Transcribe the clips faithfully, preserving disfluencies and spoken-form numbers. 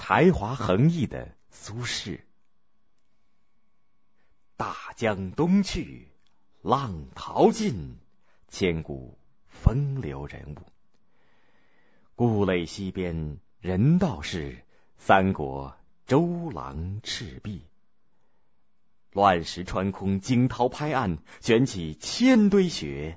才华横溢的苏轼。大江东去，浪淘尽，千古风流人物。故垒西边人道是，三国周郎赤壁。乱石穿空，惊涛拍岸，卷起千堆雪。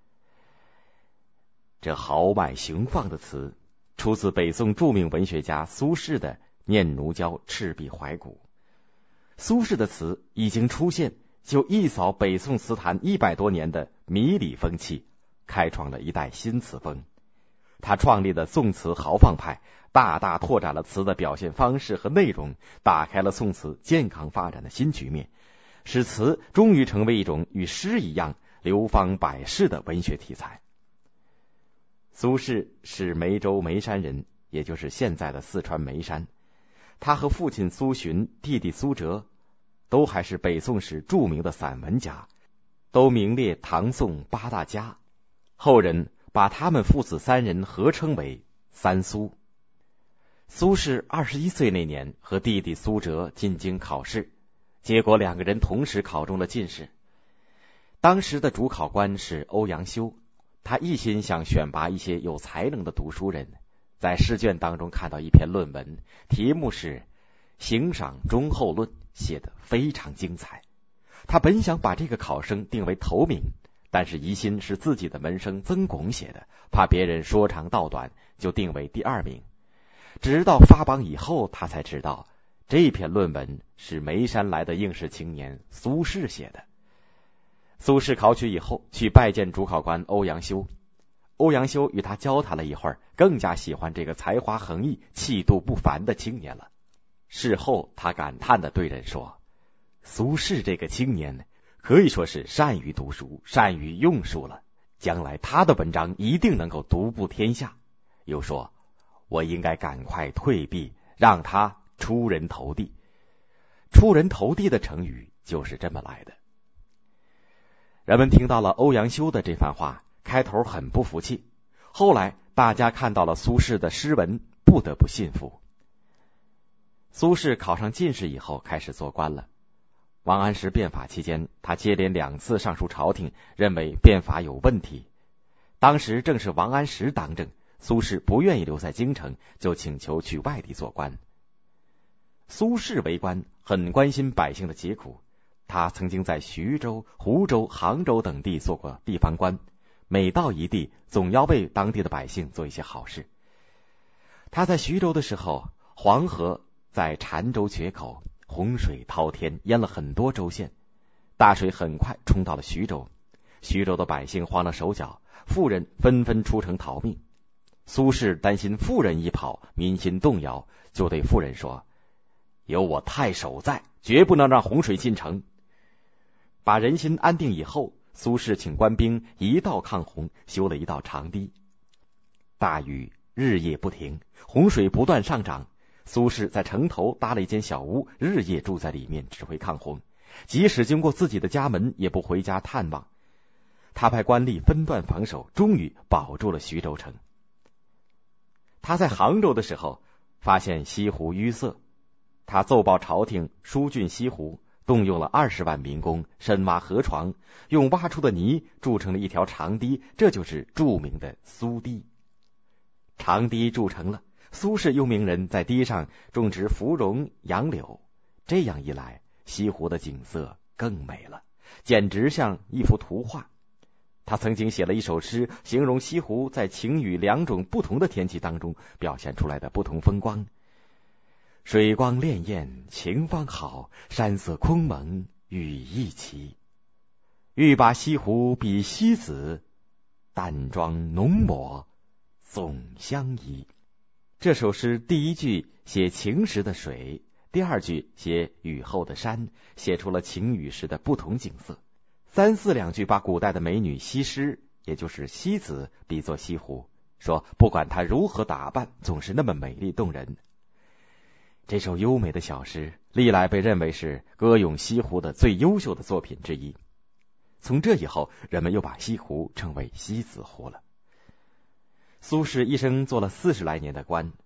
这豪迈雄放的词出自北宋著名文学家苏轼的《念奴娇·赤壁怀古》。苏轼的词已经出现，就一扫北宋词坛一百多年的迷离风气，开创了一代新词风。他创立的宋词豪放派，大大拓展了词的表现方式和内容，打开了宋词健康发展的新局面，使词终于成为一种与诗一样流芳百世的文学题材。苏轼是梅州眉山人，也就是现在的四川眉山。他和父亲苏洵、弟弟苏辙都还是北宋时著名的散文家，都名列唐宋八大家。后人把他们父子三人合称为三苏。苏轼二十一岁那年和弟弟苏辙进京考试，结果两个人同时考中了进士。当时的主考官是欧阳修，他一心想选拔一些有才能的读书人，在试卷当中看到一篇论文，题目是《行赏忠厚论》，写得非常精彩。他本想把这个考生定为头名，但是疑心是自己的门生曾巩写的，怕别人说长道短，就定为第二名。直到发榜以后，他才知道这篇论文是眉山来的应试青年苏轼写的。苏轼考取以后，去拜见主考官欧阳修。欧阳修与他交谈了一会儿，更加喜欢这个才华横溢、气度不凡的青年了。事后他感叹地对人说，苏轼这个青年可以说是善于读书，善于用书了，将来他的文章一定能够独步天下。又说，我应该赶快退避，让他出人头地。出人头地的成语就是这么来的。人们听到了欧阳修的这番话，开头很不服气，后来大家看到了苏轼的诗文，不得不信服。苏轼考上进士以后开始做官了。王安石变法期间，他接连两次上书朝廷，认为变法有问题。当时正是王安石当政，苏轼不愿意留在京城，就请求去外地做官。苏轼为官很关心百姓的疾苦，他曾经在徐州、湖州、杭州等地做过地方官，每到一地总要为当地的百姓做一些好事。他在徐州的时候，黄河在澶州决口，洪水滔天，淹了很多州县，大水很快冲到了徐州。徐州的百姓慌了手脚，妇人纷纷出城逃命。苏轼担心妇人一跑，民心动摇，就对妇人说，有我太守在，绝不能让洪水进城。把人心安定以后，苏轼请官兵一道抗洪，修了一道长堤。大雨日夜不停，洪水不断上涨。苏轼在城头搭了一间小屋，日夜住在里面指挥抗洪，即使经过自己的家门，也不回家探望。他派官吏分段防守，终于保住了徐州城。他在杭州的时候，发现西湖淤塞，他奏报朝廷疏浚西湖，动用了二十万民工，深挖河床，用挖出的泥筑成了一条长堤，这就是著名的苏堤。长堤筑成了，苏轼又命人在堤上种植芙蓉、杨柳，这样一来，西湖的景色更美了，简直像一幅图画。他曾经写了一首诗，形容西湖在晴雨两种不同的天气当中表现出来的不同风光。水光潋滟晴方好，山色空蒙雨亦奇。欲把西湖比西子，淡妆浓抹总相宜。这首诗第一句写晴时的水，第二句写雨后的山，写出了晴雨时的不同景色。三四两句把古代的美女西施，也就是西子，比作西湖，说不管她如何打扮，总是那么美丽动人。这首优美的小诗历来被认为是歌咏西湖的最优秀的作品之一。从这以后，人们又把西湖称为西子湖了。苏轼一生做了四十来年的官，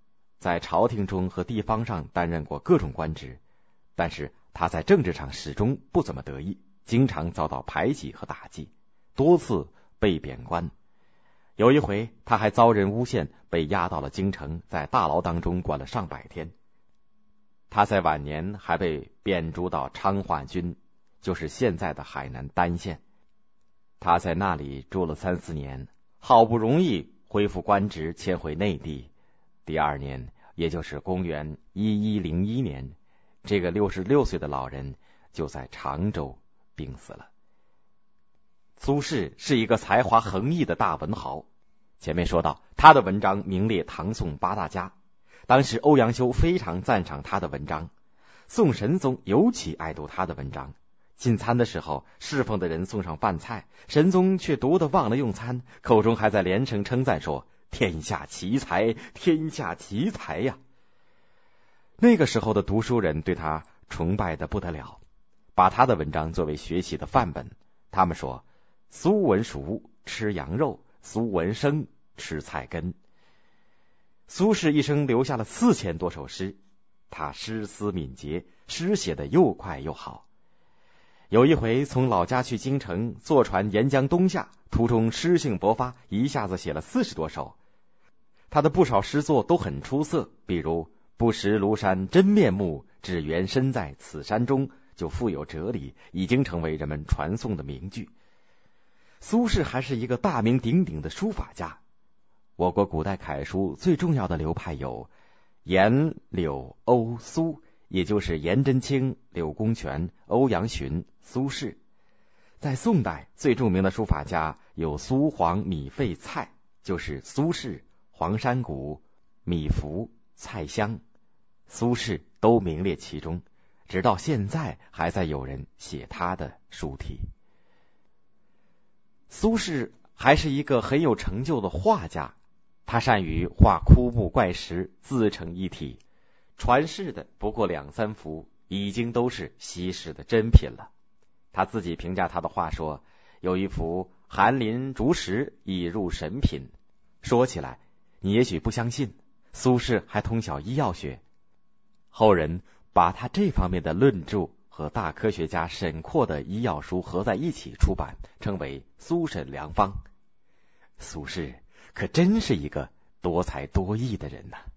在朝廷中和地方上担任过各种官职，但是他在政治上始终不怎么得意，经常遭到排挤和打击，多次被贬官。有一回他还遭人诬陷，被押到了京城，在大牢当中关了上百天。他在晚年还被贬逐到昌化郡，就是现在的海南儋县。他在那里住了三四年，好不容易恢复官职，迁回内地。第二年，也就是公元一一零一年，这个六十六岁的老人就在常州病死了。苏轼是一个才华横溢的大文豪，前面说到他的文章名列唐宋八大家，当时欧阳修非常赞赏他的文章，宋神宗尤其爱读他的文章。进餐的时候，侍奉的人送上饭菜，神宗却读得忘了用餐，口中还在连声称赞说：天下奇才，天下奇才呀！那个时候的读书人对他崇拜得不得了，把他的文章作为学习的范本。他们说：苏文熟吃羊肉，苏文生吃菜根。苏轼一生留下了四千多首诗，他诗思敏捷，诗写得又快又好。有一回从老家去京城，坐船沿江东下，途中诗兴勃发，一下子写了四十多首。他的不少诗作都很出色，比如不识庐山真面目，只缘身在此山中，就富有哲理，已经成为人们传颂的名句。苏轼还是一个大名鼎鼎的书法家。我国古代楷书最重要的流派有颜、柳、欧、苏，也就是颜真卿、柳公权、欧阳询、苏轼。在宋代最著名的书法家有苏黄米费蔡，就是苏轼、黄山谷、米芾、蔡襄，苏轼都名列其中，直到现在还在有人写他的书体。苏轼还是一个很有成就的画家，他善于画枯木怪石，自成一体，传世的不过两三幅，已经都是稀世的珍品了。他自己评价他的画说，有一幅寒林竹石已入神品。说起来你也许不相信，苏轼还通晓医药学，后人把他这方面的论著和大科学家沈括的医药书合在一起出版，称为苏沈良方。苏轼可真是一个多才多艺的人呐、啊。